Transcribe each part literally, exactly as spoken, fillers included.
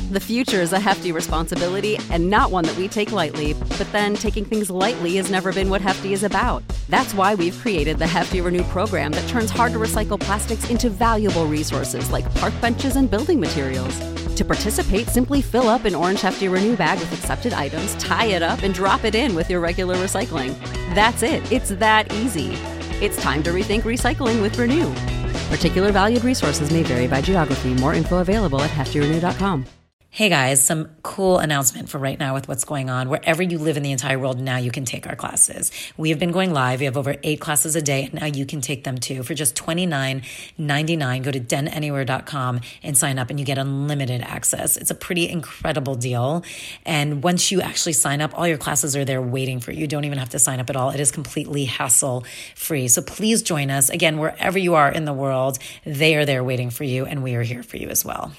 The future is a hefty responsibility and not one that we take lightly, but then taking things lightly has never been what Hefty is about. That's why we've created the Hefty Renew program that turns hard-to-recycle plastics into valuable resources like park benches and building materials. To participate, simply fill up an orange Hefty Renew bag with accepted items, tie it up, and drop it in with your regular recycling. That's it. It's that easy. It's time to rethink recycling with Renew. Particular valued resources may vary by geography. More info available at hefty renew dot com. Hey guys, some cool announcement for right now with what's going on. Wherever you live in the entire world, now you can take our classes. We have been going live. We have over eight classes a day, and now you can take them too. For just twenty-nine ninety-nine, go to den anywhere dot com and sign up, and you get unlimited access. It's a pretty incredible deal. And once you actually sign up, all your classes are there waiting for you. You don't even have to sign up at all. It is completely hassle-free. So please join us. Again, wherever you are in the world, they are there waiting for you, and we are here for you as well.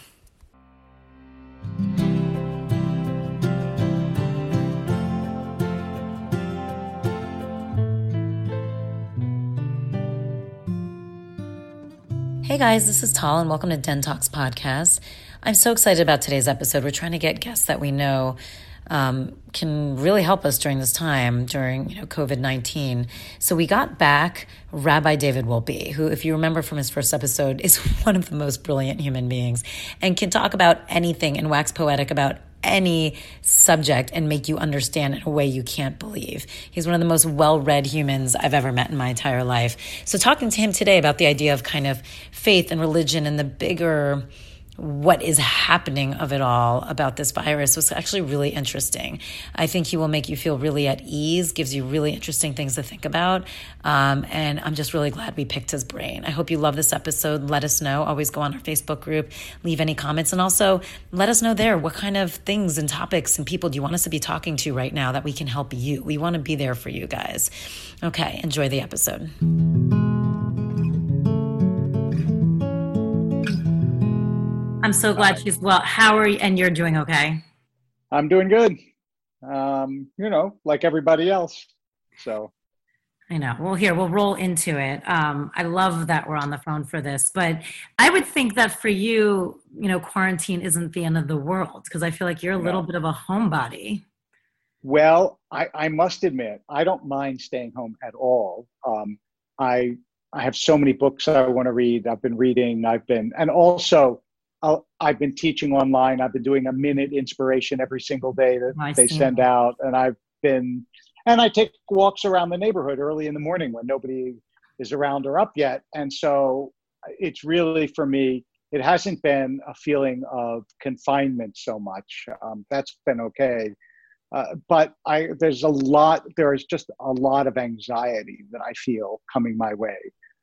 Hey guys, this is Tal and welcome to Den Talks Podcast. I'm so excited about today's episode. We're trying to get guests that we know um, can really help us during this time, during you know covid nineteen. So we got back Rabbi David Wolpe, who, if you remember from his first episode, is one of the most brilliant human beings and can talk about anything and wax poetic about any subject and make you understand in a way you can't believe. He's one of the most well-read humans I've ever met in my entire life. So talking to him today about the idea of kind of faith and religion and the bigger what is happening of it all about this virus was actually really interesting. I think he will make you feel really at ease, gives you really interesting things to think about. Um, and I'm just really glad we picked his brain. I hope you love this episode. Let us know. Always go on our Facebook group, leave any comments, and also let us know there what kind of things and topics and people do you want us to be talking to right now that we can help you. We want to be there for you guys. Okay, enjoy the episode. I'm so glad she's well. How are you? And you're doing okay? I'm doing good. Um, you know, like everybody else. So I know. Well, here, we'll roll into it. Um, I love that we're on the phone for this, but I would think that for you, you know, quarantine isn't the end of the world because I feel like you're a little no. bit of a homebody. Well, I, I must admit, I don't mind staying home at all. Um, I I have so many books I want to read. I've been reading. I've been, and also, I'll, I've been teaching online. I've been doing a minute inspiration every single day that I they see. send out. And I've been, and I take walks around the neighborhood early in the morning when nobody is around or up yet. And so it's really, for me, it hasn't been a feeling of confinement so much. Um, that's been okay. Uh, but I, there's a lot, there is just a lot of anxiety that I feel coming my way.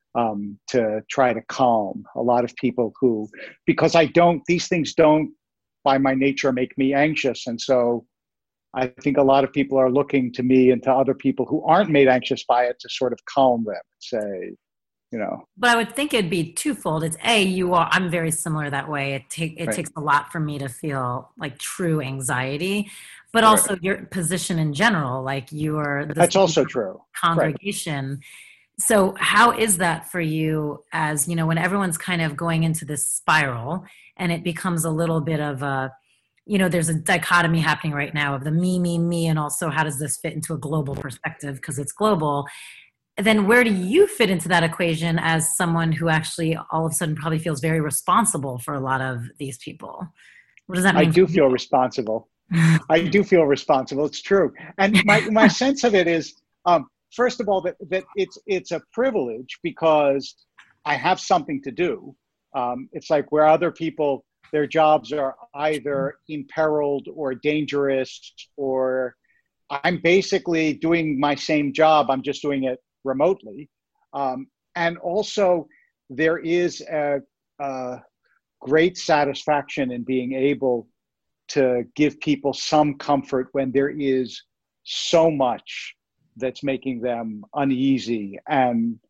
Um, to try to calm a lot of people who, because I don't, these things don't by my nature make me anxious. And so I think a lot of people are looking to me and to other people who aren't made anxious by it to sort of calm them and say, you know. But I would think it'd be twofold. It's A, you are, I'm very similar that way. It, take, it Right. takes a lot for me to feel like true anxiety, but also right. your position in general, like you are. That's also true. Congregation. Right. So how is that for you as, you know, when everyone's kind of going into this spiral and it becomes a little bit of a, you know, there's a dichotomy happening right now of the me, me, me, and also how does this fit into a global perspective because it's global. Then where do you fit into that equation as someone who actually all of a sudden probably feels very responsible for a lot of these people? What does that mean? I do feel responsible. I do feel responsible. It's true. And my, my sense of it is, um, first of all, that, that it's it's a privilege because I have something to do. Um, it's like where other people, their jobs are either imperiled or dangerous, or I'm basically doing my same job. I'm just doing it remotely. Um, and also, there is a, a great satisfaction in being able to give people some comfort when there is so much that's making them uneasy. And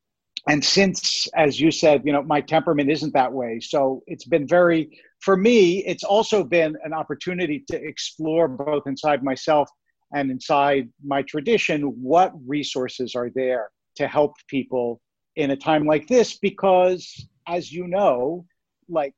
and since, as you said, you know, my temperament isn't that way. So it's been very, for me, it's also been an opportunity to explore both inside myself and inside my tradition, what resources are there to help people in a time like this? Because as you know, like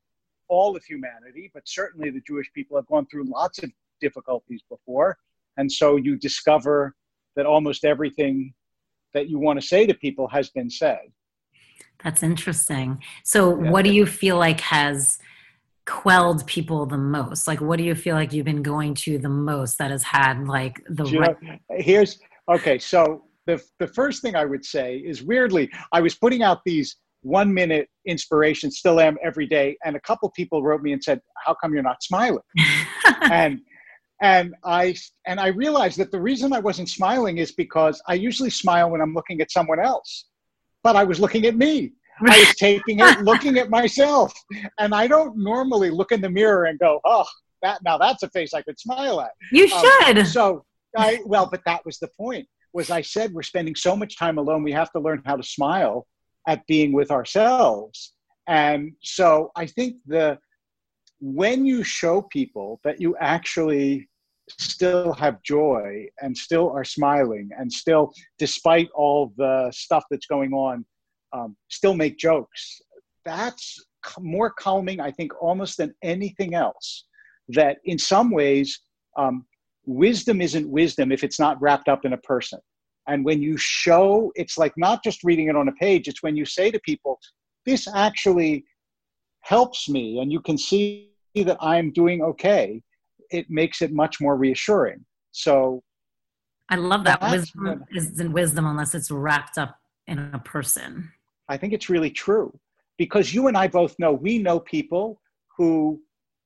all of humanity, but certainly the Jewish people have gone through lots of difficulties before. And so you discover that almost everything that you want to say to people has been said. That's interesting. So Yeah. what do you feel like has quelled people the most? Like, what do you feel like you've been going to the most that has had like the You right? know, here's, okay, so the, the first thing I would say is, weirdly, I was putting out these one minute inspirations, still am every day. And a couple people wrote me and said, how come you're not smiling? and and I and I realized that the reason I wasn't smiling is because I usually smile when I'm looking at someone else, but I was looking at me. I was taking it, looking at myself. And I don't normally look in the mirror and go, oh, that now that's a face I could smile at. You should. Um, so I, well, but that was the point, was I said, we're spending so much time alone. We have to learn how to smile at being with ourselves. And so I think the, when you show people that you actually still have joy and still are smiling and still, despite all the stuff that's going on, um, still make jokes, that's more calming, I think, almost than anything else. That in some ways, um, wisdom isn't wisdom if it's not wrapped up in a person. And when you show, it's like not just reading it on a page, it's when you say to people, this actually helps me, and you can see that I'm doing okay, it makes it much more reassuring. So I love that. Wisdom isn't wisdom unless it's wrapped up in a person. I think it's really true, because you and I both know, we know people who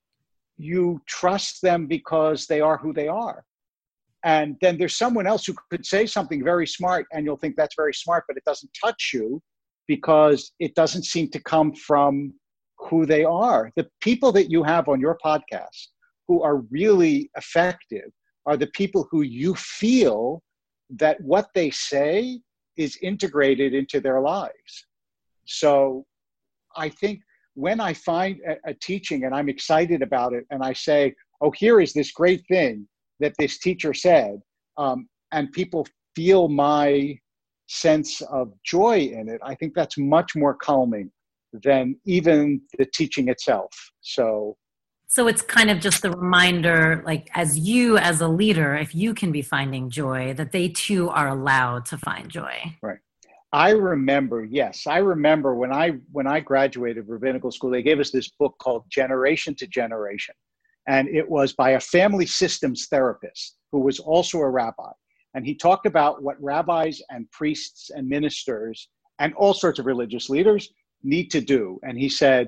you trust them because they are who they are. And then there's someone else who could say something very smart and you'll think that's very smart, but it doesn't touch you because it doesn't seem to come from who they are. The people that you have on your podcast who are really effective are the people who you feel that what they say is integrated into their lives. So I think when I find a, a teaching and I'm excited about it and I say, oh, here is this great thing that this teacher said, um, and people feel my sense of joy in it, I think that's much more calming than even the teaching itself. So So it's kind of just the reminder, like as you, as a leader, if you can be finding joy, that they too are allowed to find joy. Right. I remember, yes, I remember when I when I graduated rabbinical school, they gave us this book called Generation to Generation. And it was by a family systems therapist who was also a rabbi. And he talked about what rabbis and priests and ministers and all sorts of religious leaders need to do. And he said,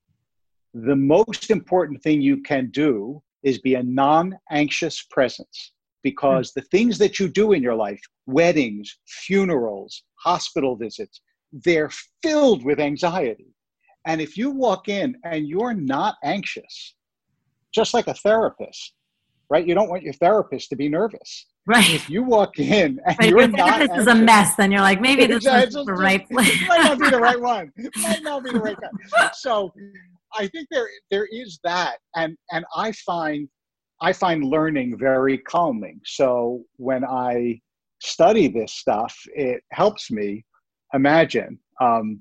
the most important thing you can do is be a non-anxious presence, because the things that you do in your life, weddings, funerals, hospital visits, they're filled with anxiety. And if you walk in and you're not anxious, just like a therapist, right? You don't want your therapist to be nervous. Right. If you walk in and right. you're if not this anxious, is a mess, then you're like, maybe this exactly, is the right place. It might not be the right one. It might not be the right guy. So I think there there is that. And and I find I find learning very calming. So when I study this stuff, it helps me imagine. Um,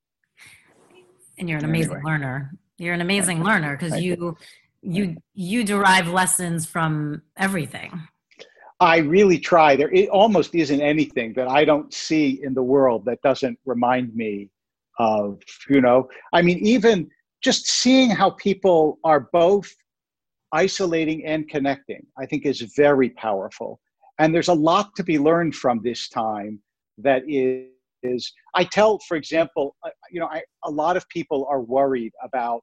and you're an amazing anyway. learner. You're an amazing learner because you you you derive lessons from everything. I really try. There it almost isn't anything that I don't see in the world that doesn't remind me of, you know, I mean, even just seeing how people are both isolating and connecting, I think is very powerful. And there's a lot to be learned from this time that is, is I tell, for example, you know, I, a lot of people are worried about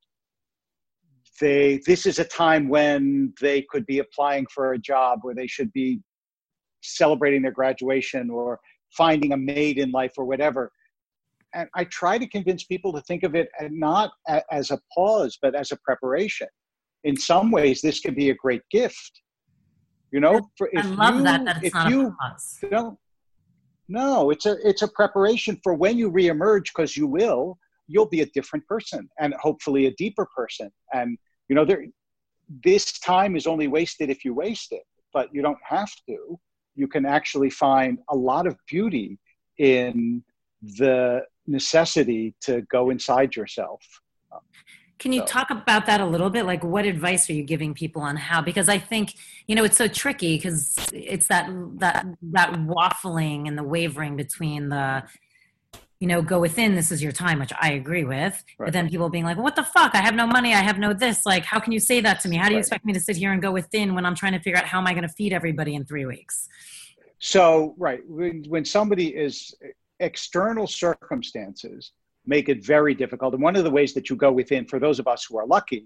They, this is a time when they could be applying for a job, or they should be celebrating their graduation or finding a mate in life or whatever. And I try to convince people to think of it not as a pause, but as a preparation. In some ways, this could be a great gift. You know, for if I love you, that, that it's if not you, a pause. You know, no, it's a, it's a preparation for when you reemerge, because you will, you'll be a different person and hopefully a deeper person. And you know, there, this time is only wasted if you waste it, but you don't have to. You can actually find a lot of beauty in the necessity to go inside yourself. Can you So, talk about that a little bit? Like, what advice are you giving people on how? Because I think, you know, it's so tricky because it's that that that waffling and the wavering between the, you know, go within, this is your time, which I agree with. right. But then people being like, what the fuck? I have no money. I have no this. Like, how can you say that to me? How do you Right. expect me to sit here and go within when I'm trying to figure out how am I going to feed everybody in three weeks? So, right, when, when somebody is external circumstances make it very difficult. And one of the ways that you go within, for those of us who are lucky,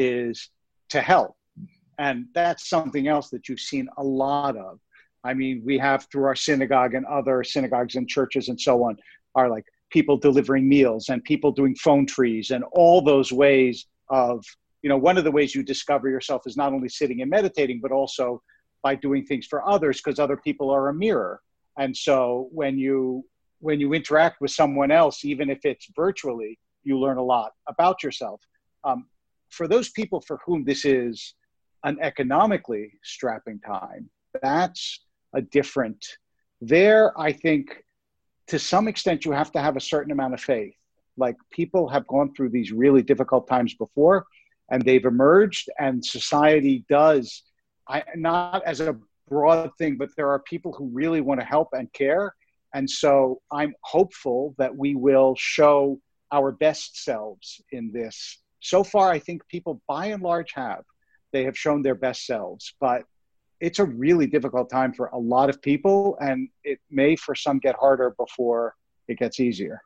is to help. And that's something else that you've seen a lot of. I mean, we have through our synagogue and other synagogues and churches and so on, are like people delivering meals and people doing phone trees and all those ways of, you know, one of the ways you discover yourself is not only sitting and meditating, but also by doing things for others, because other people are a mirror. And so when you when you interact with someone else, even if it's virtually, you learn a lot about yourself. Um, for those people for whom this is an economically strapping time, that's a different, there, I think, to some extent, you have to have a certain amount of faith. Like, people have gone through these really difficult times before, and they've emerged, and society does, I, not as a broad thing, but there are people who really want to help and care. And so I'm hopeful that we will show our best selves in this. So far, I think people by and large have. They have shown their best selves, but it's a really difficult time for a lot of people, and it may for some get harder before it gets easier.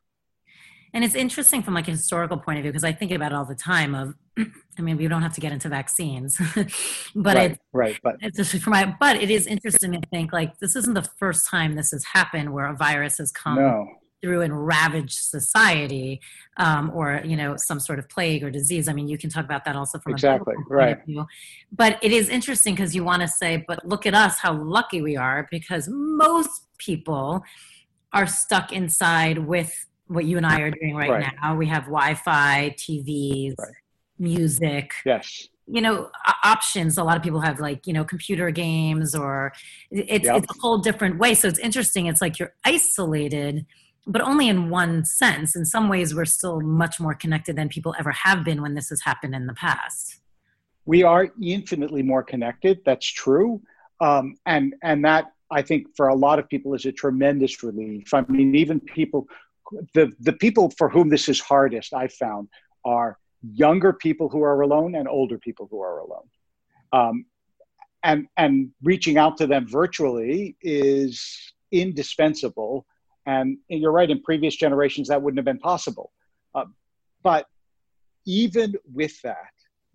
And it's interesting from like a historical point of view, because I think about it all the time of, I mean, we don't have to get into vaccines, but right, it's, right, but it's just for my, but it is interesting to think like, this isn't the first time this has happened where a virus has come no. through and ravaged society, um, or, you know, some sort of plague or disease. I mean, you can talk about that also from exactly, a point right. of view. But it is interesting because you want to say, but look at us, how lucky we are, because most people are stuck inside with what you and I are doing right, right. now. We have Wi-Fi, T Vs, right. music. Yes. You know, options. A lot of people have like, you know, computer games, or it's yep. it's a whole different way. So it's interesting. It's like you're isolated, but only in one sense. In some ways, we're still much more connected than people ever have been when this has happened in the past. We are infinitely more connected. That's true. Um, and, and that, I think, for a lot of people is a tremendous relief. I mean, even people, the, the people for whom this is hardest, I found, are younger people who are alone and older people who are alone. Um, and, and reaching out to them virtually is indispensable. And, and you're right, in previous generations, that wouldn't have been possible. Uh, but even with that,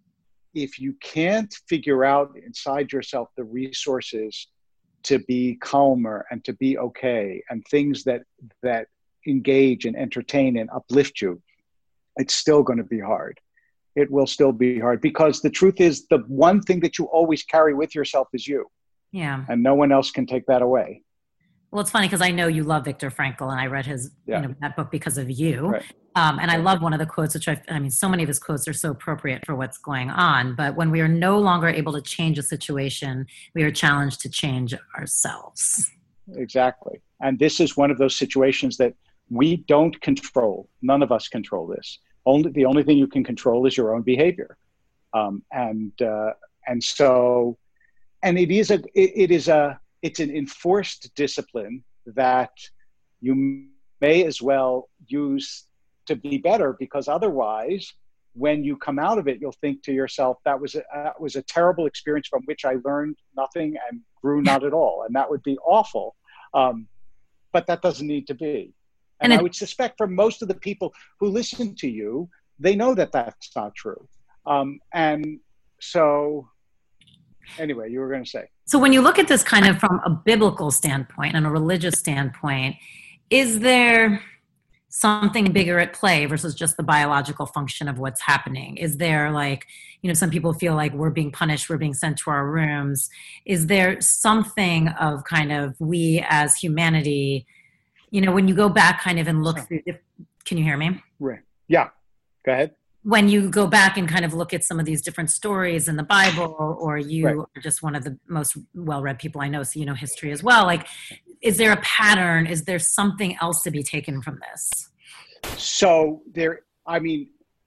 if you can't figure out inside yourself the resources to be calmer and to be okay, and things that, that engage and entertain and uplift you, it's still going to be hard. It will still be hard, because the truth is, the one thing that you always carry with yourself is you. Yeah. And no one else can take that away. Well, it's funny because I know you love Viktor Frankl, and I read his, yeah. you know, that book because of you. Right. Um, and I love one of the quotes, which I, I mean, so many of his quotes are so appropriate for what's going on. But when we are no longer able to change a situation, we are challenged to change ourselves. Exactly. And this is one of those situations that we don't control. None of us control this. Only the only thing you can control is your own behavior. Um, and uh, and so, and it is a it, it is a it's an enforced discipline that you may as well use to be better, because otherwise, when you come out of it, you'll think to yourself, that was a, that was a terrible experience from which I learned nothing and grew not at all. And that would be awful. Um, but that doesn't need to be. And, and it, I would suspect for most of the people who listen to you, they know that that's not true. Um, and so anyway, you were going to say. So when you look at this kind of from a biblical standpoint and a religious standpoint, is there something bigger at play versus just the biological function of what's happening? Is there, like, you know, some people feel like we're being punished, we're being sent to our rooms. Is there something of kind of we as humanity, you know, when you go back kind of and look through, can you hear me? Right. Yeah. Go ahead. When you go back and kind of look at some of these different stories in the Bible, or you right. are just one of the most well-read people I know, so you know history as well, like, is there a pattern? Is there something else to be taken from this? So there, I mean,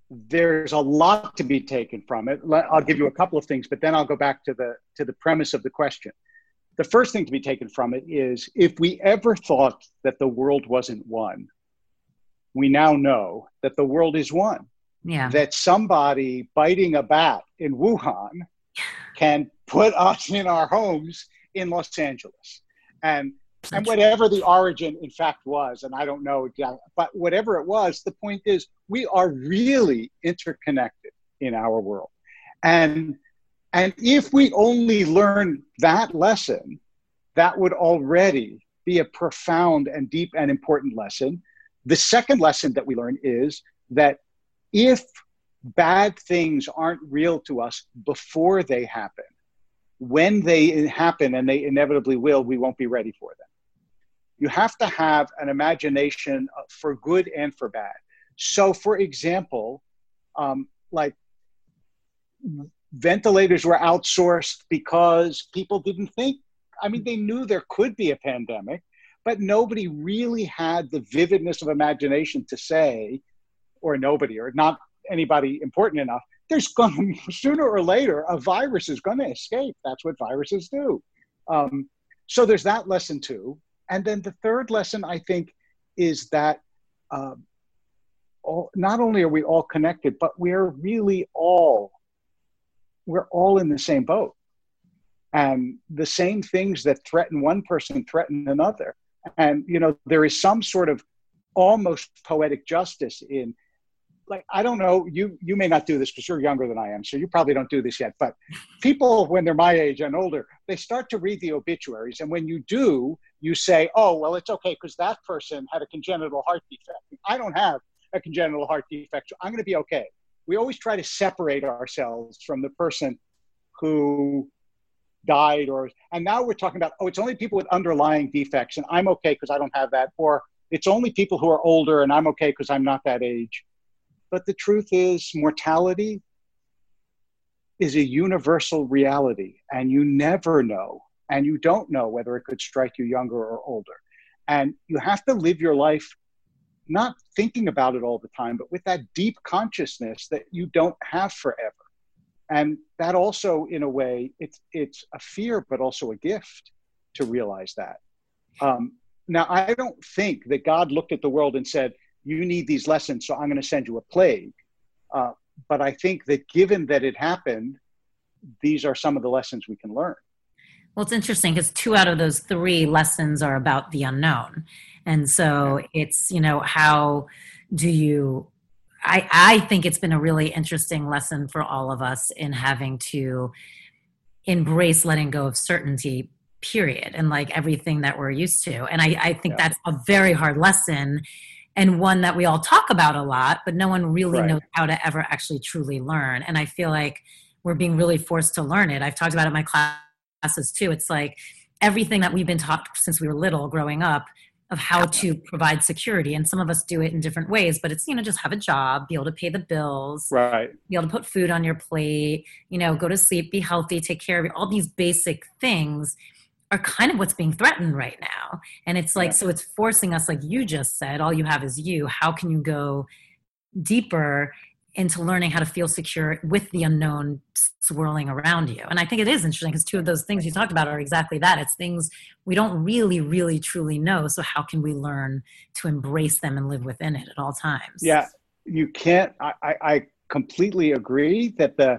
there's a lot to be taken from it. I'll give you a couple of things, but then I'll go back to the to the premise of the question. The first thing to be taken from it is, if we ever thought that the world wasn't one, we now know that the world is one. Yeah. That somebody biting a bat in Wuhan can put us in our homes in Los Angeles. And and whatever the origin, in fact, was, and I don't know exactly, but whatever it was, the point is we are really interconnected in our world. And, and if we only learn that lesson, that would already be a profound and deep and important lesson. The second lesson that we learn is that if bad things aren't real to us before they happen, when they happen, and they inevitably will, we won't be ready for them. You have to have an imagination for good and for bad. So, for example, um, like ventilators were outsourced because people didn't think, I mean, they knew there could be a pandemic, but nobody really had the vividness of imagination to say, or nobody, or not anybody important enough, there's going to, sooner or later, a virus is going to escape. That's what viruses do. Um, so there's that lesson too. And then the third lesson, I think, is that uh, all, not only are we all connected, but we're really all, we're all in the same boat. And the same things that threaten one person threaten another. And, you know, there is some sort of almost poetic justice in, like, I don't know, you you may not do this because you're younger than I am, so you probably don't do this yet, but people, when they're my age and older, they start to read the obituaries. And when you do, you say, oh, well, it's okay because that person had a congenital heart defect. I don't have a congenital heart defect, so I'm going to be okay. We always try to separate ourselves from the person who died, or, and now we're talking about, oh, it's only people with underlying defects, and I'm okay because I don't have that, or it's only people who are older, and I'm okay because I'm not that age. But the truth is, mortality is a universal reality, and you never know, and you don't know whether it could strike you younger or older. And you have to live your life not thinking about it all the time, but with that deep consciousness that you don't have forever. And that also, in a way, it's it's a fear, but also a gift to realize that. Um, now, I don't think that God looked at the world and said, you need these lessons, so I'm going to send you a plague. Uh, but I think that given that it happened, these are some of the lessons we can learn. Well, it's interesting because two out of those three lessons are about the unknown. And so it's, you know, how do you, I, I think it's been a really interesting lesson for all of us in having to embrace letting go of certainty, period, and like everything that we're used to. And I, I think yeah. that's a very hard lesson, and one that we all talk about a lot, but no one really right. knows how to ever actually truly learn. And I feel like we're being really forced to learn it. I've talked about it in my classes too. It's like everything that we've been taught since we were little growing up of how to provide security. And some of us do it in different ways, but it's, you know, just have a job, be able to pay the bills, right. be able to put food on your plate, you know, go to sleep, be healthy, take care of you. All these basic things are kind of what's being threatened right now. And it's like, yeah. so it's forcing us, like you just said, all you have is you. How can you go deeper into learning how to feel secure with the unknown swirling around you? And I think it is interesting because two of those things you talked about are exactly that. It's things we don't really, really, truly know. So how can we learn to embrace them and live within it at all times? Yeah, you can't, I, I, I completely agree that the,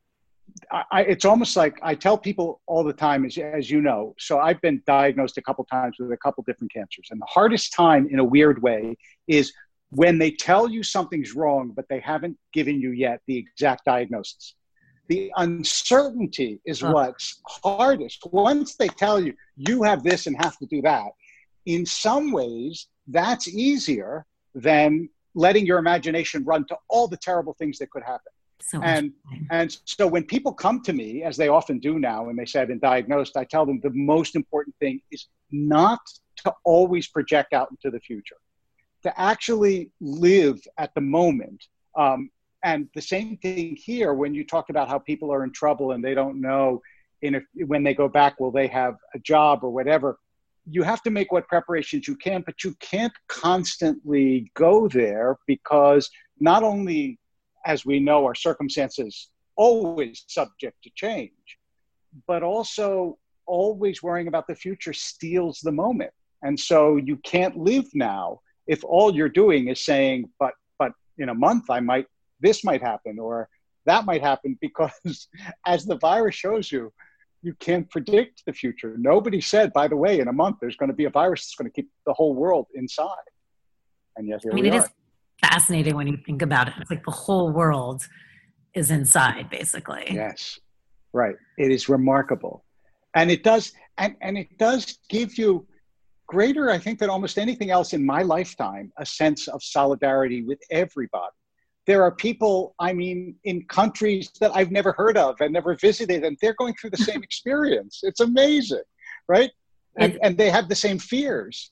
I, it's almost like I tell people all the time, as, as you know, so I've been diagnosed a couple times with a couple different cancers. And the hardest time in a weird way is when they tell you something's wrong, but they haven't given you yet the exact diagnosis. The uncertainty is oh. what's hardest. Once they tell you, you have this and have to do that, in some ways, that's easier than letting your imagination run to all the terrible things that could happen. So and and so when people come to me, as they often do now, and they say I've been diagnosed, I tell them the most important thing is not to always project out into the future, to actually live at the moment. Um, and the same thing here, when you talk about how people are in trouble and they don't know in if, when they go back, will they have a job or whatever, you have to make what preparations you can, but you can't constantly go there because not only as we know, our circumstances always subject to change, but also always worrying about the future steals the moment. And so you can't live now if all you're doing is saying, but but in a month I might, this might happen or that might happen, because as the virus shows you, you can't predict the future. Nobody said, by the way, in a month there's going to be a virus that's going to keep the whole world inside. And yet here I mean, we it are. is fascinating when you think about it. It's like the whole world is inside, basically. Yes, right. It is remarkable. And it does, and, and it does give you greater, I think, than almost anything else in my lifetime, a sense of solidarity with everybody. There are people, I mean, in countries that I've never heard of and never visited, and they're going through the same experience. It's amazing, right? And, it, and they have the same fears.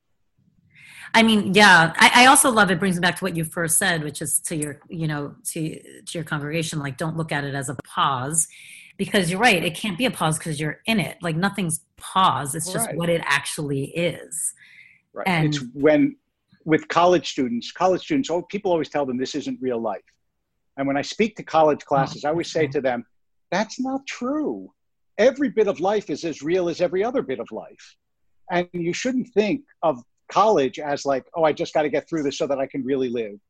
I mean, yeah, I, I also love it brings me back to what you first said, which is to your, you know, to, to your congregation, like, don't look at it as a pause, because you're right. It can't be a pause because you're in it. Like, nothing's pause. It's just Right. what it actually is. Right. And it's when, with college students, college students, oh, people always tell them this isn't real life. And when I speak to college classes, I always say to them, that's not true. Every bit of life is as real as every other bit of life. And you shouldn't think of college as like, oh, I just got to get through this so that I can really live.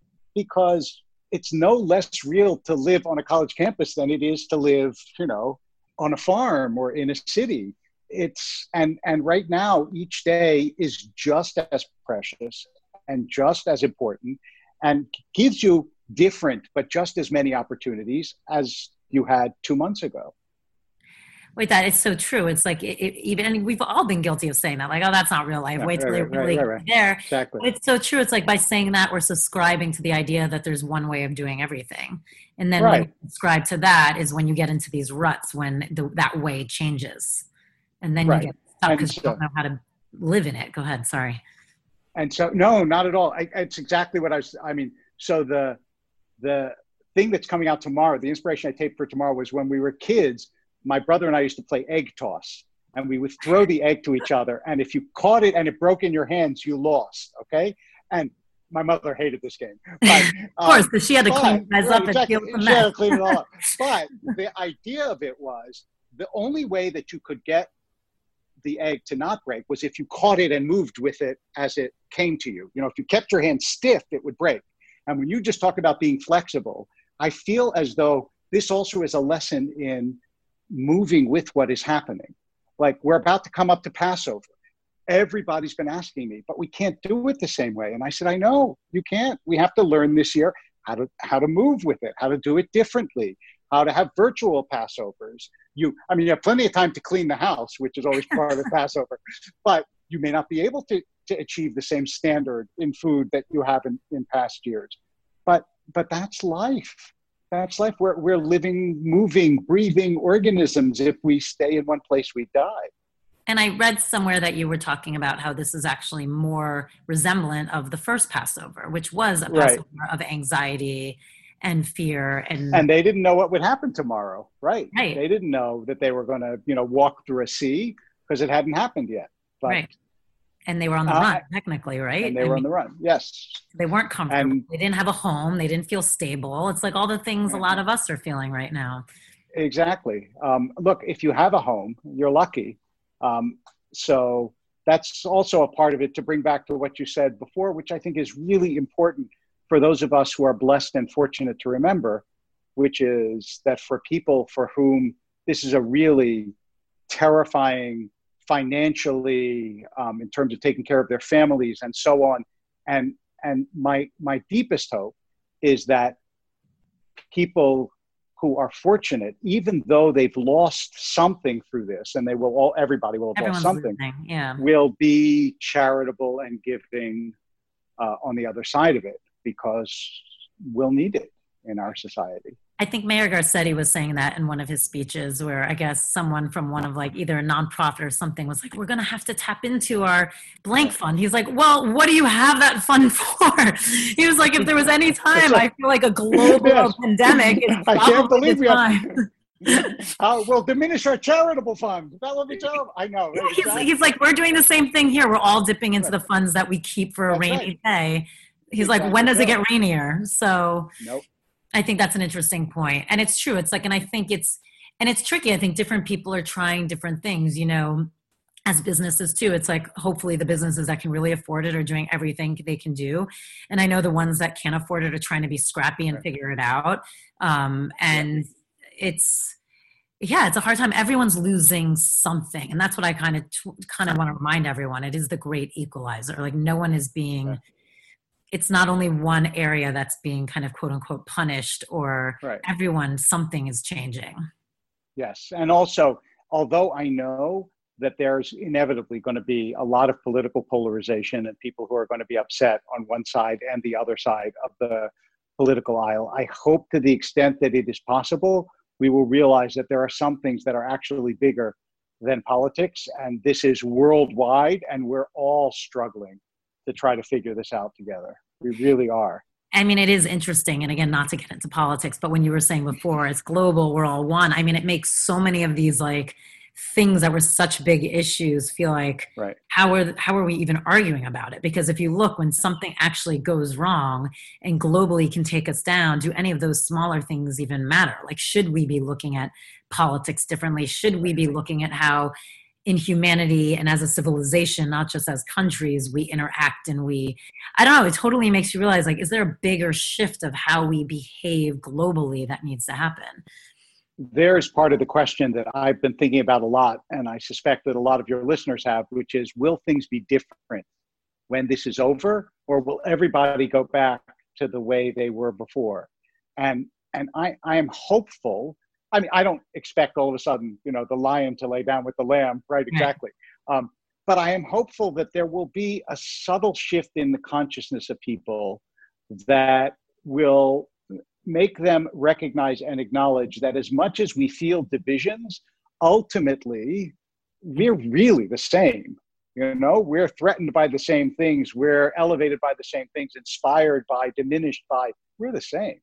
Because it's no less real to live on a college campus than it is to live, you know, on a farm or in a city. It's, and, and right now, each day is just as precious and just as important and gives you different, but just as many opportunities as you had two months ago. Wait, that is so true. It's like, it, it, even, and we've all been guilty of saying that, like, oh, that's not real life. Right, Wait till right, they're right, really right, right. there. Exactly. But it's so true. It's like, by saying that, we're subscribing to the idea that there's one way of doing everything. And then Right. when you subscribe to that is when you get into these ruts, when the, that way changes. And then Right. you get stuck And because you so- don't know how to live in it. Go ahead. Sorry. And so, no, not at all. I, it's exactly what I was, I mean, so the, the thing that's coming out tomorrow, the inspiration I taped for tomorrow was when we were kids, my brother and I used to play egg toss, and we would throw the egg to each other. And if you caught it and it broke in your hands, you lost. Okay. And my mother hated this game. But, Of course, um, because she had to but- clean you guys right, up exactly. and deal with the She had to mess. clean it all up. But the idea of it was the only way that you could get the egg to not break was if you caught it and moved with it as it came to you. You know, if you kept your hand stiff, it would break. And when you just talk about being flexible, I feel as though this also is a lesson in moving with what is happening. Like, we're about to come up to Passover. Everybody's been asking me, but we can't do it the same way. And I said, I know you can't. We have to learn this year how to how to move with it, how to do it differently, how to have virtual Passovers. You, I mean, you have plenty of time to clean the house, which is always part of Passover, but you may not be able to, to achieve the same standard in food that you have in, in past years. But but that's life. That's life. We're, we're living, moving, breathing organisms. If we stay in one place, we die. And I read somewhere that you were talking about how this is actually more resemblant of the first Passover, which was a Right. Passover of anxiety and fear. And, And they didn't know what would happen tomorrow. Right. Right. They didn't know that they were going to, you know, walk through a sea because it hadn't happened yet. But, right. And they were on the Uh, run, technically, right? And they I were mean, on the run. Yes. they weren't comfortable. And- They didn't have a home. They didn't feel stable. It's like all the things a lot of us are feeling right now. Exactly. Um, look, if you have a home, you're lucky. Um, so that's also a part of it, to bring back to what you said before, which I think is really important for those of us who are blessed and fortunate to remember, which is that for people for whom this is a really terrifying financially, um, in terms of taking care of their families and so on. And, and my, my deepest hope is that people who are fortunate, even though they've lost something through this, and they will all, everybody will have Everyone's lost something, losing. Yeah. will be charitable and giving uh, on the other side of it, because we'll need it in our society. I think Mayor Garcetti was saying that in one of his speeches, where I guess someone from one of like either a nonprofit or something was like, we're going to have to tap into our blank fund. He's like, well, what do you have that fund for? He was like, if there was any time, I feel like a global Yes. pandemic is I can't probably believe the we have- time. Uh, we'll diminish our charitable fund. That will be terrible. I know. right, He's, exactly. he's like, we're doing the same thing here. We're all dipping into the funds that we keep for a That's rainy right. day. He's like, Exactly when does it so. get rainier? So Nope. I think that's an interesting point. And it's true. It's like, and I think it's, and it's tricky. I think different people are trying different things, you know, as businesses too. It's like, hopefully the businesses that can really afford it are doing everything they can do. And I know the ones that can't afford it are trying to be scrappy and Right. figure it out. Um, and it's, yeah, it's a hard time. Everyone's losing something. And that's what I kind of, kind of want to remind everyone. It is the great equalizer. Like no one is being, Right. it's not only one area that's being kind of quote unquote punished, or Right. everyone, something is changing. Yes. And also, although I know that there's inevitably going to be a lot of political polarization and people who are going to be upset on one side and the other side of the political aisle, I hope to the extent that it is possible, we will realize that there are some things that are actually bigger than politics. And this is worldwide, and we're all struggling to try to figure this out together. We really are. I mean, it is interesting. And again, not to get into politics, but when you were saying before, it's global, we're all one. I mean, it makes so many of these like things that were such big issues feel like, right. how are, how are we even arguing about it? Because if you look, when something actually goes wrong and globally can take us down, do any of those smaller things even matter? Like, should we be looking at politics differently? Should we be looking at how in humanity and as a civilization, not just as countries, we interact and we, I don't know, it totally makes you realize, like, is there a bigger shift of how we behave globally that needs to happen? There's part of the question that I've been thinking about a lot, and I suspect that a lot of your listeners have, which is, will things be different when this is over, or will everybody go back to the way they were before? And and I, I am hopeful. I mean, I don't expect all of a sudden, you know, the lion to lay down with the lamb, right? Exactly. Um, but I am hopeful that there will be a subtle shift in the consciousness of people that will make them recognize and acknowledge that as much as we feel divisions, ultimately, we're really the same. You know, we're threatened by the same things. We're elevated by the same things, inspired by, diminished by. We're the same.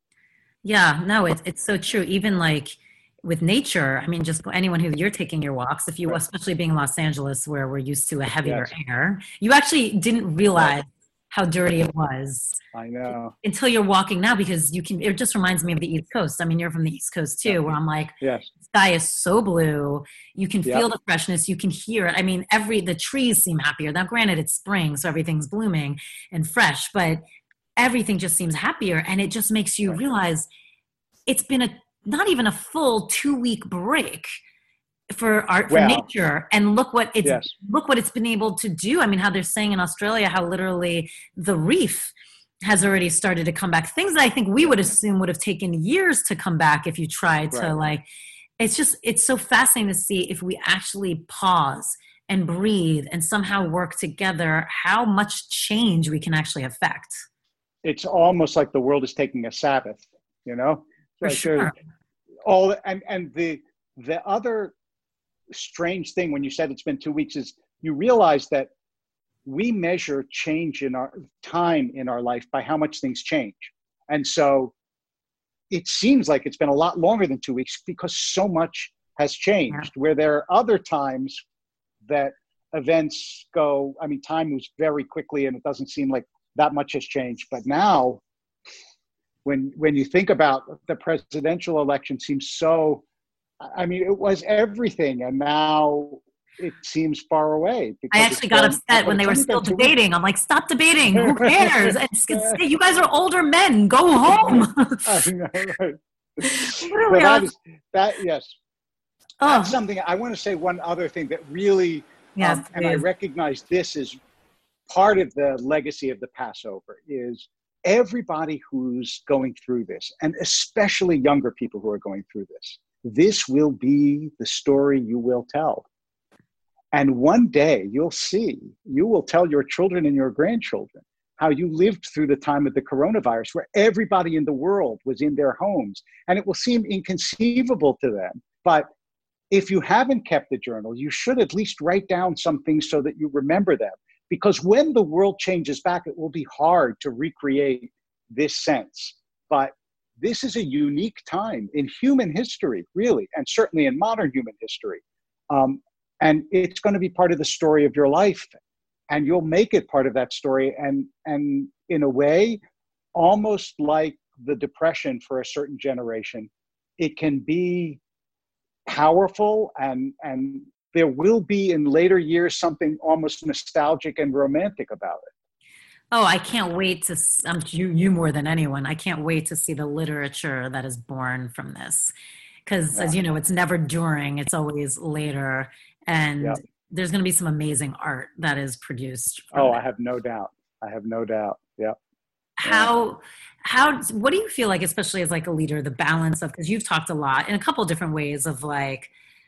Yeah, no, it's it's so true. Even like with nature, I mean, just anyone who you're taking your walks, if you, Right. especially being in Los Angeles, where we're used to a heavier Yes. air, you actually didn't realize Right. how dirty it was. I know. Until you're walking now, because you can, it just reminds me of the East Coast. I mean, you're from the East Coast too, Yeah. where I'm like, Yes. the sky is so blue. You can Yep. feel the freshness. You can hear it. I mean, every, the trees seem happier. Now, granted, it's spring, so everything's blooming and fresh, but everything just seems happier. And it just makes you Right. realize it's been a, not even a full two week break for art, for Well, nature. And look what it's, yes. look what it's been able to do. I mean, how they're saying in Australia, how literally the reef has already started to come back. Things that I think we would assume would have taken years to come back if you tried to Right. like, it's just, it's so fascinating to see if we actually pause and breathe and somehow work together, how much change we can actually affect. It's almost like the world is taking a Sabbath, you know? For Like sure. there's all, and, and the, the other strange thing when you said it's been two weeks is you realize that we measure change in our time in our life by how much things change. And so it seems like it's been a lot longer than two weeks because so much has changed, yeah. Where there are other times that events go, I mean, time moves very quickly and it doesn't seem like that much has changed. But now when, when you think about the presidential election seems so, I mean, it was everything. And now it seems far away. I actually got been, upset when they were still debating. I'm like, stop debating. Who cares? It's, it's, you guys are older men. Go home. I know, right. Well, that, is, that, yes. Oh. That's something, I want to say one other thing that really, yes, um, and I recognize this is part of the legacy of the Passover, is everybody who's going through this, and especially younger people who are going through this, this will be the story you will tell. And one day you'll see, you will tell your children and your grandchildren how you lived through the time of the coronavirus where everybody in the world was in their homes. And it will seem inconceivable to them. But if you haven't kept a journal, you should at least write down some things so that you remember them. Because when the world changes back, it will be hard to recreate this sense. But this is a unique time in human history, really, and certainly in modern human history. Um, And it's going to be part of the story of your life. And you'll make it part of that story. And, and in a way, almost like the depression for a certain generation, it can be powerful, and and there will be in later years something almost nostalgic and romantic about it. Oh, I can't wait to, um, you, you more than anyone, I can't wait to see the literature that is born from this. Because Yeah. as you know, it's never during, it's always later. And Yep. there's going to be some amazing art that is produced. from Oh, it. I have no doubt. I have no doubt. Yeah. How, how, what do you feel like, especially as like a leader, the balance of, because you've talked a lot in a couple different ways of like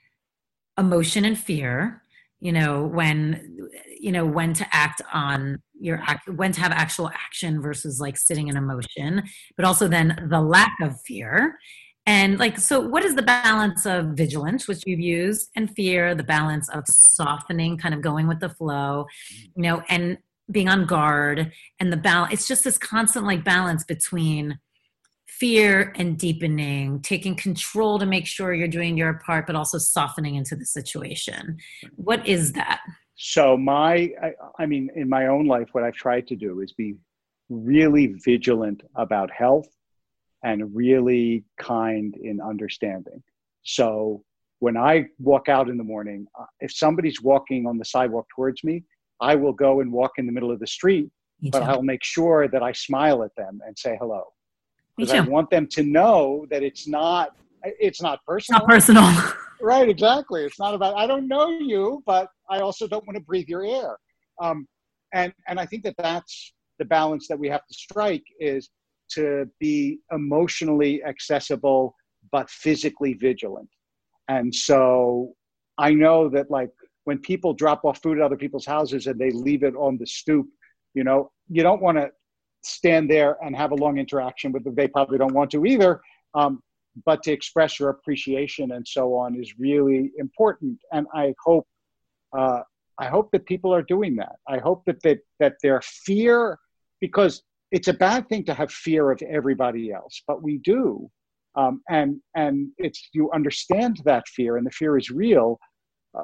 emotion and fear, you know, when, you know, when to act on your act, when to have actual action versus like sitting in emotion, but also then the lack of fear. And like, so what is the balance of vigilance, which you've used, and fear, the balance of softening, kind of going with the flow, you know, and being on guard, and the balance, it's just this constant like balance between fear and deepening, taking control to make sure you're doing your part, but also softening into the situation. What is that? So my, I, I mean, in my own life, what I've tried to do is be really vigilant about health and really kind in understanding. So when I walk out in the morning, uh, if somebody's walking on the sidewalk towards me, I will go and walk in the middle of the street, Me but too. I'll make sure that I smile at them and say hello. Me Because I too. want them to know that it's not, it's not It's personal. not personal. Right, exactly. It's not about, I don't know you, but I also don't want to breathe your air. Um, and, and I think that that's the balance that we have to strike, is to be emotionally accessible, but physically vigilant. And so I know that like when people drop off food at other people's houses and they leave it on the stoop, you know, you don't want to stand there and have a long interaction with them. They probably don't want to either. Um, but to express your appreciation and so on is really important. And I hope, uh, I hope that people are doing that. I hope that they, that their fear, because it's a bad thing to have fear of everybody else, but we do. Um, and, and it's, you understand that fear, and the fear is real. Uh,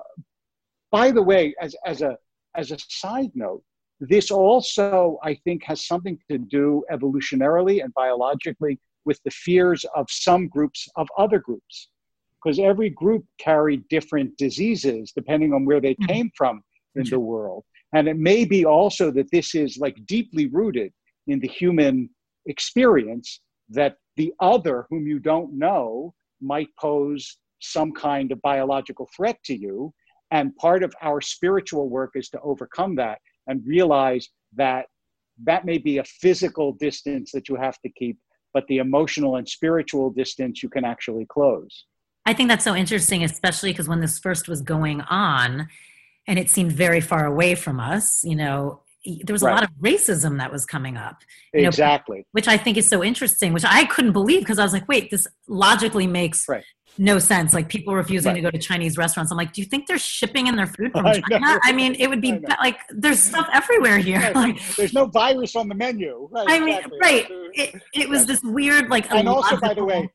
by the way, as, as a, as a side note, this also, I think, has something to do evolutionarily and biologically with the fears of some groups of other groups, because every group carried different diseases depending on where they came from in the world. And it may be also that this is like deeply rooted in the human experience, that the other whom you don't know might pose some kind of biological threat to you. And part of our spiritual work is to overcome that and realize that that may be a physical distance that you have to keep, but the emotional and spiritual distance you can actually close. I think that's so interesting, especially because when this first was going on and it seemed very far away from us, you know, there was a Right. lot of racism that was coming up. You Exactly. know, which I think is so interesting, which I couldn't believe, because I was like, wait, this logically makes Right. no sense. Like people refusing Right. to go to Chinese restaurants. I'm like, do you think they're shipping in their food from I China? know. I mean, it would be I know. like, there's stuff everywhere here. Right. Like, There's no virus on the menu. Right, I mean, exactly. right. It, it was Yes. this weird, like, And also, by the illogical- way,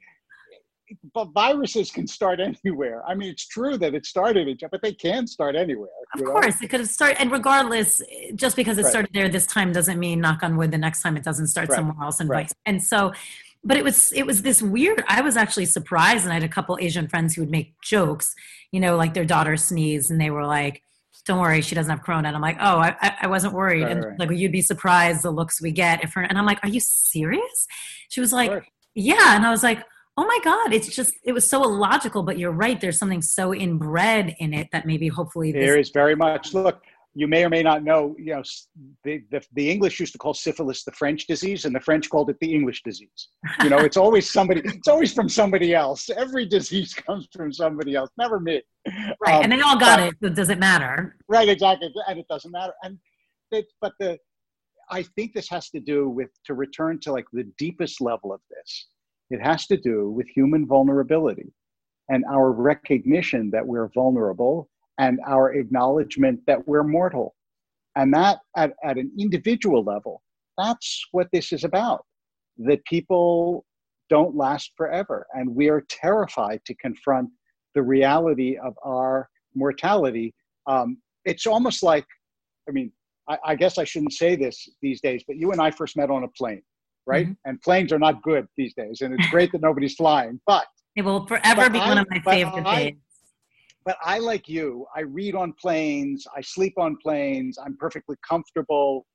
but viruses can start anywhere. I mean, it's true that it started in China, but they can start anywhere. Of you know? course, it could have started, and regardless, just because it Right. started there this time doesn't mean, knock on wood, the next time it doesn't start Right. somewhere else, and Right. vice. And so, but it was it was this weird. I was actually surprised, and I had a couple Asian friends who would make jokes, you know, like their daughter sneezed, and they were like, "Don't worry, she doesn't have corona." And I'm like, "Oh, I, I wasn't worried." Right, and right. like, well, you'd be surprised the looks we get if her. And I'm like, "Are you serious?" She was like, Sure. "Yeah," and I was like, oh my God, it's just, it was so illogical, but you're right. There's something so inbred in it that maybe hopefully this. There is very much. Look, you may or may not know, you know, the, the, the English used to call syphilis the French disease, and the French called it the English disease. You know, it's always somebody, it's always from somebody else. Every disease comes from somebody else, never me. Right, Um, and they all got but, it, so does it matter? Right, exactly, and it doesn't matter. And it, but the, I think this has to do with, to return to like the deepest level of this, it has to do with human vulnerability and our recognition that we're vulnerable and our acknowledgement that we're mortal. And that at, at an individual level, that's what this is about, that people don't last forever. And we are terrified to confront the reality of our mortality. Um, it's almost like, I mean, I, I guess I shouldn't say this these days, but you and I first met on a plane. right? Mm-hmm. And planes are not good these days. And it's great that nobody's flying, but It will forever be I, one of my favorite I, days. But I, like you, I read on planes, I sleep on planes, I'm perfectly comfortable.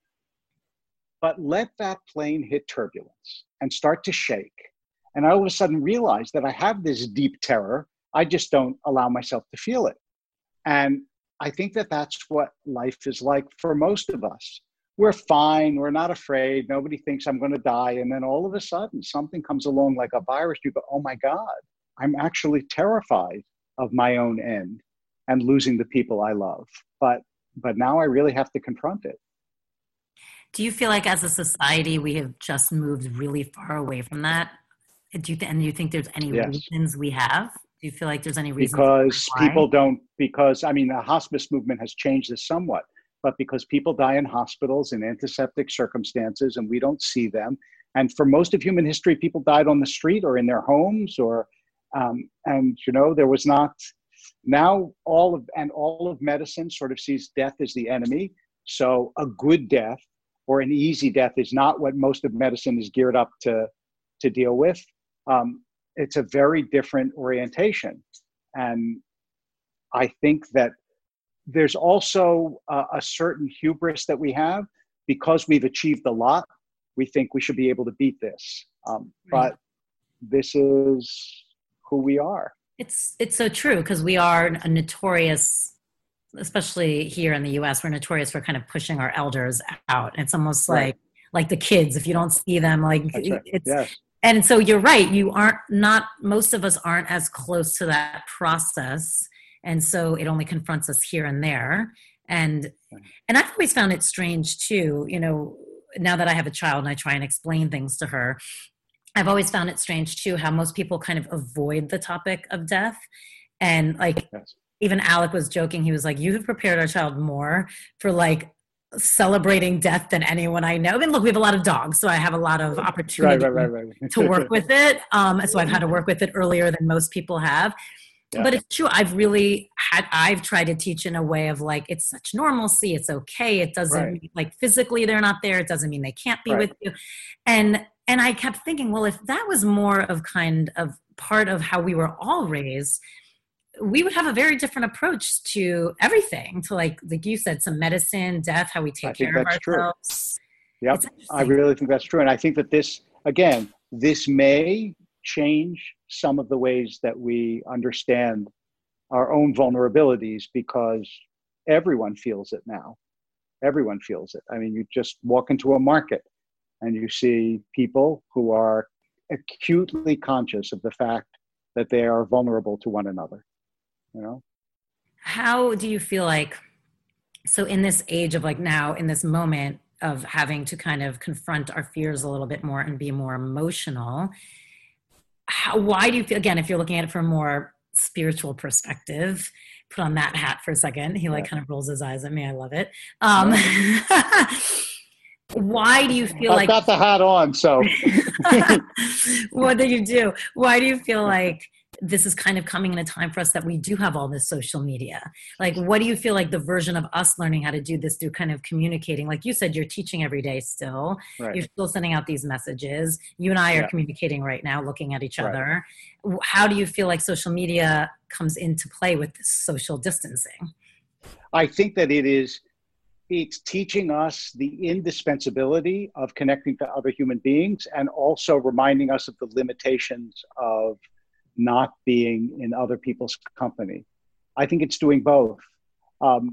But let that plane hit turbulence and start to shake. And I all of a sudden realize that I have this deep terror. I just don't allow myself to feel it. And I think that that's what life is like for most of us. We're fine. We're not afraid. Nobody thinks I'm going to die. And then all of a sudden, something comes along like a virus. You go, oh my God, I'm actually terrified of my own end and losing the people I love. But but now I really have to confront it. Do you feel like as a society, we have just moved really far away from that? Do you th- and do you think there's any Yes. reasons we have? Do you feel like there's any reasons? Because why? people don't, because, I mean, the hospice movement has changed this somewhat, but because people die in hospitals in antiseptic circumstances and we don't see them. And for most of human history, people died on the street or in their homes or, um, and, you know, there was not, now all of, and all of medicine sort of sees death as the enemy. So a good death or an easy death is not what most of medicine is geared up to, to deal with. Um, it's a very different orientation. And I think that there's also a, a certain hubris that we have because we've achieved a lot. We think we should be able to beat this. Um, Right. But this is who we are. It's it's so true because we are a notorious, especially here in the U S, we're notorious for kind of pushing our elders out. It's almost Right. like like the kids, if you don't see them, like That's right. it's Yes. and so you're right. You aren't not most of us aren't as close to that process. And so it only confronts us here and there. And and I've always found it strange too, you know, now that I have a child and I try and explain things to her, I've always found it strange too how most people kind of avoid the topic of death. And like Yes. even Alec was joking, he was like, you have prepared our child more for like celebrating death than anyone I know. I mean, look, we have a lot of dogs, so I have a lot of opportunity Right, right, right, right. to work with it. Um, so I've had to work with it earlier than most people have. Yeah. But it's true. I've really had, I've tried to teach in a way of like, it's such normalcy. It's okay. It doesn't Right. mean, like physically they're not there. It doesn't mean they can't be Right. with you. And, and I kept thinking, well, if that was more of kind of part of how we were all raised, we would have a very different approach to everything, to like, like you said, some medicine, death, how we take I think care of that's true. ourselves. Yep. It's I interesting. really think that's true. And I think that this, again, this may change some of the ways that we understand our own vulnerabilities because everyone feels it now. Everyone feels it. I mean, you just walk into a market and you see people who are acutely conscious of the fact that they are vulnerable to one another, you know? How do you feel like, so in this age of like now, in this moment of having to kind of confront our fears a little bit more and be more emotional, how, why do you feel, again, if you're looking at it from a more spiritual perspective, put on that hat for a second. He like Yeah. kind of rolls his eyes at me. I love it. Um, why do you feel I've like, got the hat on, so. what do you do? Why do you feel like this is kind of coming in a time for us that we do have all this social media? Like, what do you feel like the version of us learning how to do this through kind of communicating? Like you said, you're teaching every day still. Right. You're still sending out these messages. You and I are Yeah. communicating right now, looking at each Right. other. How do you feel like social media comes into play with this social distancing? I think that it is, it's teaching us the indispensability of connecting to other human beings and also reminding us of the limitations of not being in other people's company. I think it's doing both. Um,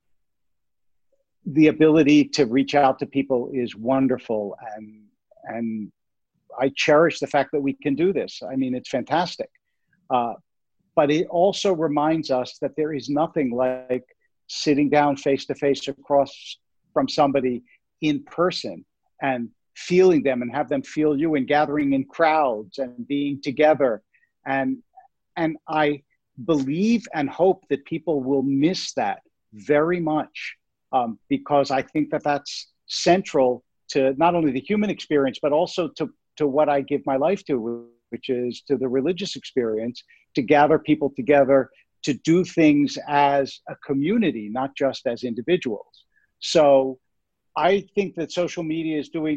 the ability to reach out to people is wonderful, and and I cherish the fact that we can do this. I mean, it's fantastic. Uh, but it also reminds us that there is nothing like sitting down face to face across from somebody in person and feeling them and have them feel you, and gathering in crowds and being together. And, and I believe and hope that people will miss that very much, um, because I think that that's central to not only the human experience, but also to, to what I give my life to, which is to the religious experience, to gather people together, to do things as a community, not just as individuals. So I think that social media is doing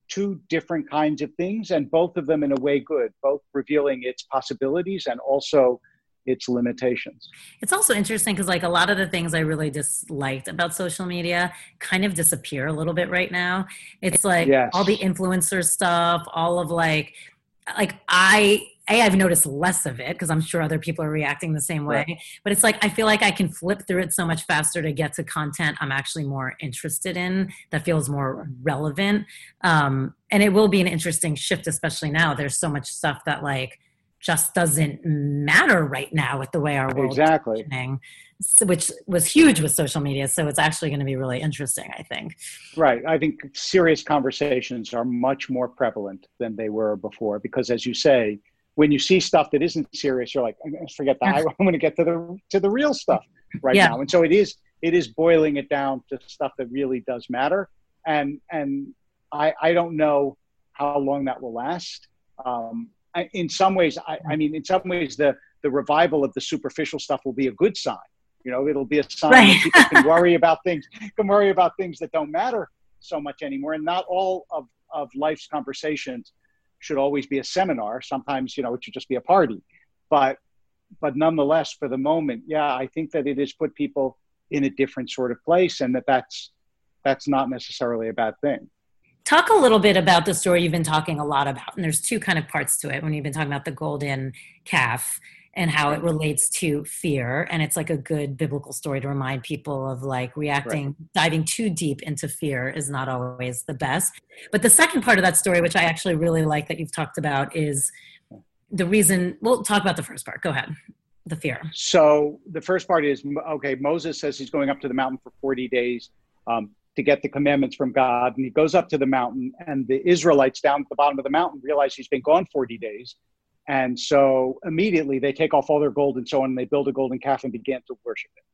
two different kinds of things, and both of them in a way good, both revealing its possibilities and also its limitations. It's also interesting because like a lot of the things I really disliked about social media kind of disappear a little bit right now. It's like Yes. all the influencer stuff, all of like, like I, A, I've noticed less of it because I'm sure other people are reacting the same way. Right. But it's like I feel like I can flip through it so much faster to get to content I'm actually more interested in that feels more relevant. Um, and it will be an interesting shift, especially now. There's so much stuff that like just doesn't matter right now with the way our world exactly. is functioning, which was huge with social media. So it's actually going to be really interesting, I think. Right. I think serious conversations are much more prevalent than they were before because, as you say, when you see stuff that isn't serious, you're like, forget that. I'm going to get to the to the real stuff right yeah. now. And so it is it is boiling it down to stuff that really does matter. And and I I don't know how long that will last. Um, I, in some ways, I, I mean, in some ways, the the revival of the superficial stuff will be a good sign. You know, it'll be a sign right. that people can worry about things can worry about things that don't matter so much anymore. And not all of of life's conversations should always be a seminar. Sometimes, you know, it should just be a party. But but nonetheless, for the moment, yeah, I think that it has put people in a different sort of place, and that that's that's not necessarily a bad thing. Talk a little bit about the story you've been talking a lot about. And there's two kind of parts to it when you've been talking about the golden calf and how it relates to fear. And it's like a good biblical story to remind people of like reacting, right. diving too deep into fear is not always the best. But the second part of that story, which I actually really like that you've talked about, is the reason, we'll talk about the first part. Go ahead. The fear. So the first part is, okay, Moses says he's going up to the mountain for forty days um, to get the commandments from God. And he goes up to the mountain, and the Israelites down at the bottom of the mountain realize he's been gone forty days. And so immediately they take off all their gold and so on, and they build a golden calf and begin to worship it.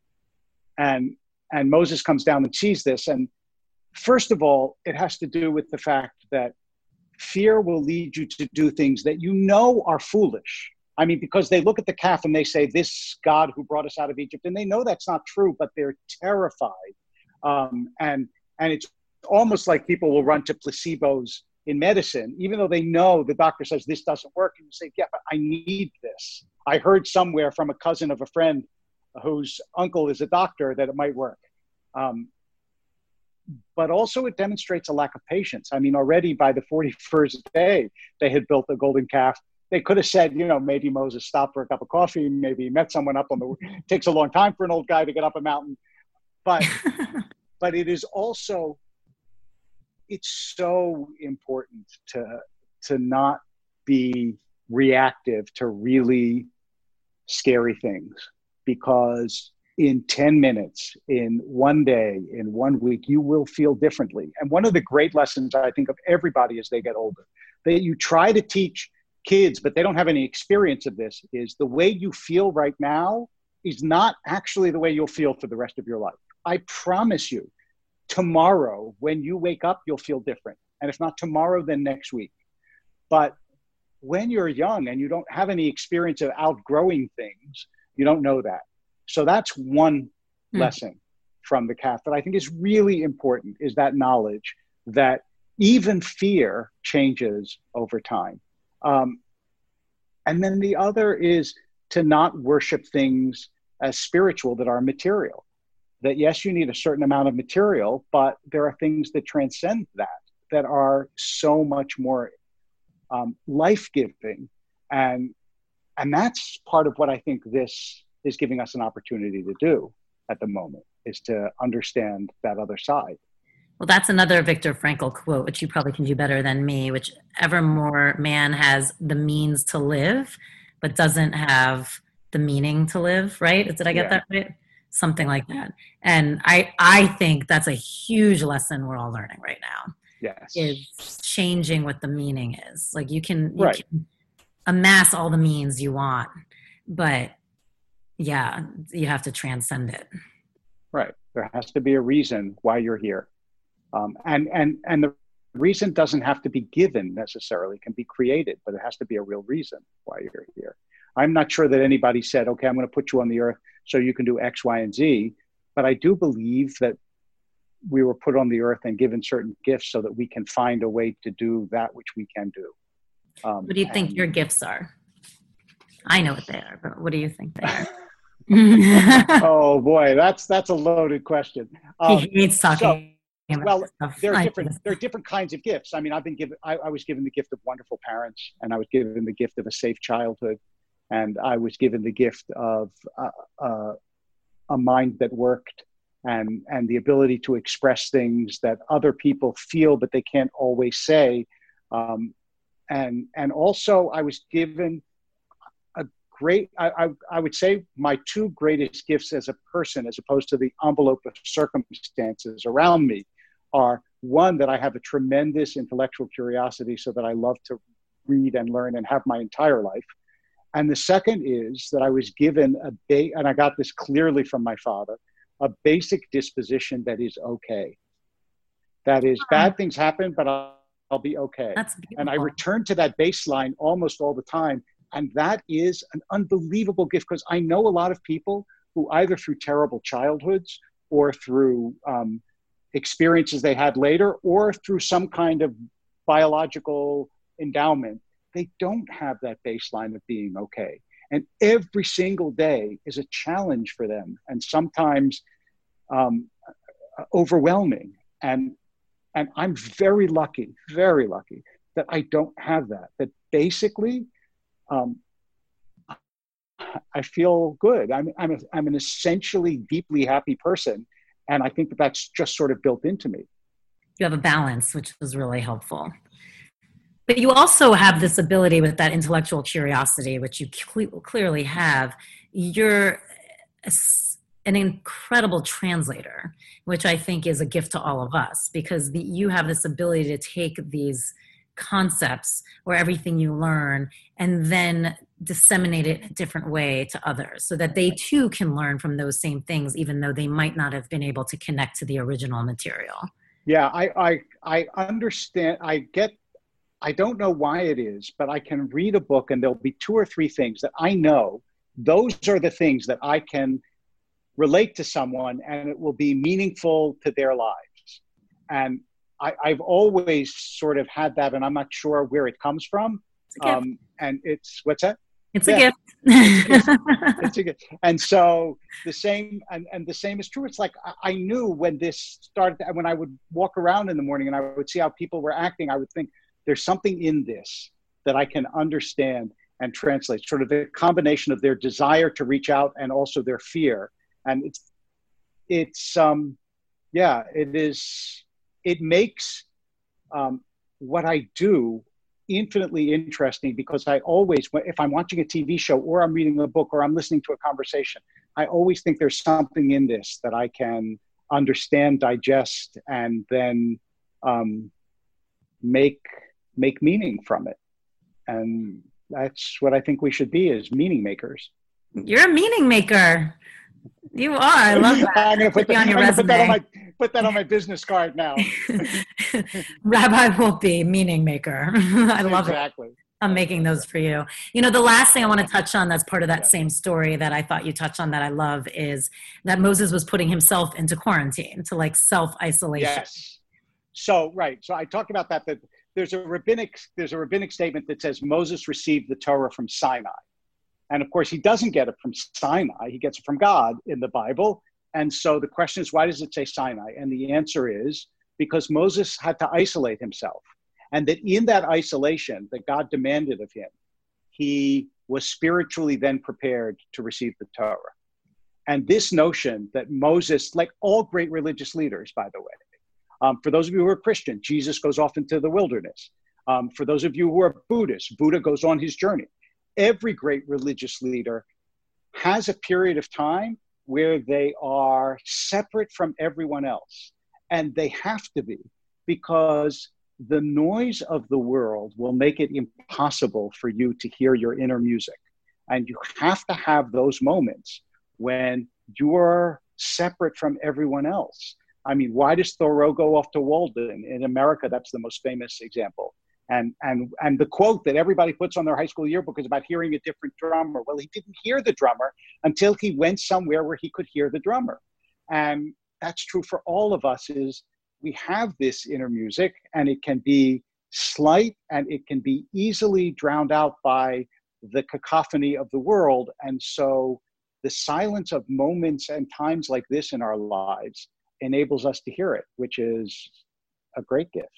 And, and Moses comes down and sees this. And first of all, it has to do with the fact that fear will lead you to do things that you know are foolish. I mean, because they look at the calf and they say, this God who brought us out of Egypt, and they know that's not true, but they're terrified. Um, and, and it's almost like people will run to placebos in medicine, even though they know the doctor says this doesn't work. And you say, yeah, but I need this. I heard somewhere from a cousin of a friend whose uncle is a doctor that it might work. Um, but also it demonstrates a lack of patience. I mean, already by the forty-first day, they had built a golden calf. They could have said, you know, maybe Moses stopped for a cup of coffee. Maybe he met someone up on the, it takes a long time for an old guy to get up a mountain. But, but it is also, it's so important to to not be reactive to really scary things, because in ten minutes, in one day, in one week, you will feel differently. And one of the great lessons I think of everybody as they get older, that you try to teach kids, but they don't have any experience of this, is the way you feel right now is not actually the way you'll feel for the rest of your life. I promise you. Tomorrow, when you wake up, you'll feel different. And if not tomorrow, then next week. But when you're young and you don't have any experience of outgrowing things, you don't know that. So that's one mm. lesson from the calf that I think is really important, is that knowledge that even fear changes over time. Um, and then the other is to not worship things as spiritual that are material. That yes, you need a certain amount of material, but there are things that transcend that, that are so much more um, life-giving. And, and that's part of what I think this is giving us an opportunity to do at the moment, is to understand that other side. Well, that's another Viktor Frankl quote, which you probably can do better than me, which evermore man has the means to live, but doesn't have the meaning to live, right? Did I get yeah. that right? Something like that. And I, I think that's a huge lesson we're all learning right now. Yes. Is changing what the meaning is. Like you can, you right. can amass all the means you want, but yeah, you have to transcend it. Right. There has to be a reason why you're here. Um, and, and, and the reason doesn't have to be given necessarily, it can be created, but it has to be a real reason why you're here. I'm not sure that anybody said, okay, I'm going to put you on the earth so you can do X, Y, and Z. But I do believe that we were put on the earth and given certain gifts so that we can find a way to do that which we can do. Um, what do you think and, your gifts are? I know what they are, but what do you think they are? Oh boy, that's that's a loaded question. Um, he hates talking. So, well, there are different I, there are different kinds of gifts. I mean, I've been given. I, I was given the gift of wonderful parents, and I was given the gift of a safe childhood, and I was given the gift of uh, uh, a mind that worked, and and the ability to express things that other people feel but they can't always say, um, and and also I was given. Great, I, I, I would say my two greatest gifts as a person, as opposed to the envelope of circumstances around me, are one, that I have a tremendous intellectual curiosity so that I love to read and learn and have my entire life. And the second is that I was given a, ba- and I got this clearly from my father, a basic disposition that is okay. That is, bad things happen, but I'll, I'll be okay. That's beautiful. And I return to that baseline almost all the time. And that is an unbelievable gift, because I know a lot of people who either through terrible childhoods or through um, experiences they had later or through some kind of biological endowment, they don't have that baseline of being okay. And every single day is a challenge for them, and sometimes um, overwhelming. And, and I'm very lucky, very lucky that I don't have that, that basically, Um, I feel good. I'm I'm a, I'm an essentially deeply happy person, and I think that that's just sort of built into me. You have a balance, which is really helpful. But you also have this ability with that intellectual curiosity, which you cl- clearly have. You're a, an incredible translator, which I think is a gift to all of us, because the, you have this ability to take these concepts or everything you learn and then disseminate it in a different way to others so that they too can learn from those same things, even though they might not have been able to connect to the original material. Yeah, I, I, I understand. I get, I don't know why it is, but I can read a book and there'll be two or three things that I know, those are the things that I can relate to someone and it will be meaningful to their lives. And I, I've always sort of had that, and I'm not sure where it comes from. Um, and it's, what's that? It's yeah. a gift. it's, a gift. It's a gift. And so the same, and, and the same is true. It's like, I, I knew when this started, when I would walk around in the morning and I would see how people were acting, I would think there's something in this that I can understand and translate, sort of the combination of their desire to reach out and also their fear. And it's, it's, um, yeah, it is, it makes um, what I do infinitely interesting, because I always, if I'm watching a T V show or I'm reading a book or I'm listening to a conversation, I always think there's something in this that I can understand, digest, and then um, make make meaning from it. And that's what I think we should be, as meaning makers. You're a meaning maker. You are. I love that. I'm going to put, on your I'm resume. put that on my put that on my business card now. Rabbi Wolpe, meaning maker. I love exactly. it. I'm making those for you. You know, the last thing I want to touch on that's part of that yeah. same story that I thought you touched on that I love is that Moses was putting himself into quarantine, to like self-isolation. Yes. So, right. So I talked about that, that there's a rabbinic, there's a rabbinic statement that says Moses received the Torah from Sinai. And of course, he doesn't get it from Sinai. He gets it from God in the Bible. And so the question is, why does it say Sinai? And the answer is because Moses had to isolate himself. And that in that isolation that God demanded of him, he was spiritually then prepared to receive the Torah. And this notion that Moses, like all great religious leaders, by the way, um, for those of you who are Christian, Jesus goes off into the wilderness. Um, for those of you who are Buddhist, Buddha goes on his journey. Every great religious leader has a period of time where they are separate from everyone else. And they have to be, because the noise of the world will make it impossible for you to hear your inner music. And you have to have those moments when you're separate from everyone else. I mean, why does Thoreau go off to Walden? In America, that's the most famous example. And, and, and the quote that everybody puts on their high school yearbook is about hearing a different drummer. Well, he didn't hear the drummer until he went somewhere where he could hear the drummer. And, that's true for all of us, is we have this inner music, and it can be slight and it can be easily drowned out by the cacophony of the world. And so the silence of moments and times like this in our lives enables us to hear it, which is a great gift.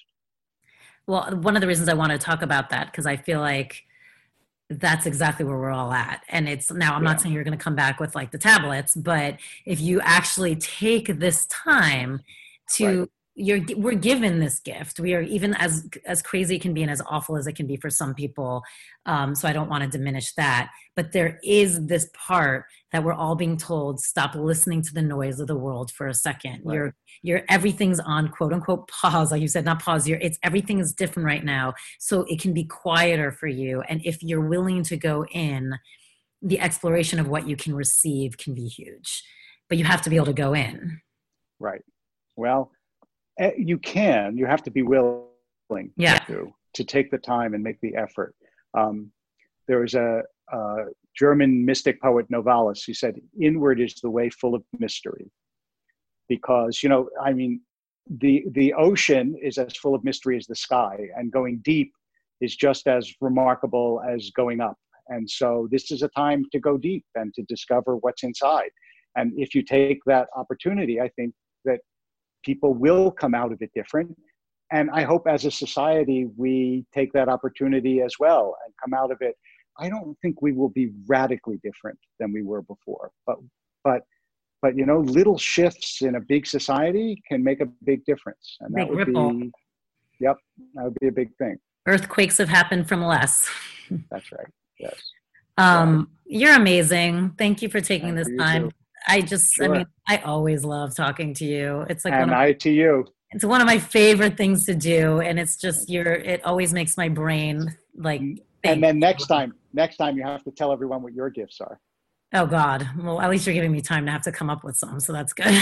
Well, one of the reasons I want to talk about that, because I feel like that's exactly where we're all at. And it's now, I'm yeah. not saying you're going to come back with like the tablets, but if you actually take this time to, right. you're, we're given this gift. We are, even as, as crazy it can be and as awful as it can be for some people. Um, so I don't want to diminish that, but there is this part that we're all being told, stop listening to the noise of the world for a second. Right. You're, you're, everything's on quote unquote pause. Like you said, not pause. You're, it's, everything is different right now. So it can be quieter for you. And if you're willing to go in, the exploration of what you can receive can be huge, but you have to be able to go in. Right. Well, you can, you have to be willing yeah. to, to take the time and make the effort. Um, there was a, a German mystic poet, Novalis, who said, inward is the way full of mystery. Because, you know, I mean, the, the ocean is as full of mystery as the sky, and going deep is just as remarkable as going up. And so this is a time to go deep and to discover what's inside. And if you take that opportunity, I think that people will come out of it different. And I hope as a society, we take that opportunity as well and come out of it. I don't think we will be radically different than we were before, but, but, but, you know, little shifts in a big society can make a big difference. And that big would ripple. be, yep, that would be a big thing. Earthquakes have happened from less. That's right. Yes. Um, yeah. You're amazing. Thank you for taking Thank this time. Too. I just, Sure. I mean, I always love talking to you. It's like and one of I my, to you. It's one of my favorite things to do. And it's just, you're, it always makes my brain like, and then next time, next time you have to tell everyone what your gifts are. Oh God. Well, at least you're giving me time to have to come up with some. So that's good.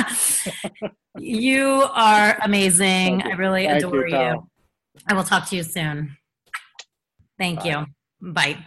You are amazing. I really Thank adore you, you. I will talk to you soon. Thank Bye. you. Bye.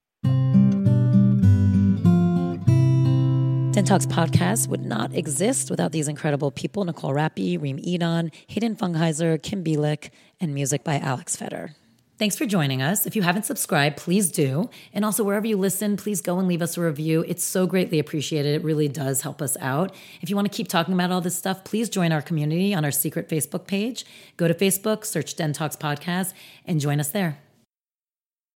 Den Talks podcast would not exist without these incredible people, Nicole Rappi, Reem Edon, Hayden Fungheiser, Kim Bielik, and music by Alex Feder. Thanks for joining us. If you haven't subscribed, please do. And also wherever you listen, please go and leave us a review. It's so greatly appreciated. It really does help us out. If you want to keep talking about all this stuff, please join our community on our secret Facebook page. Go to Facebook, search Den Talks Podcast, and join us there.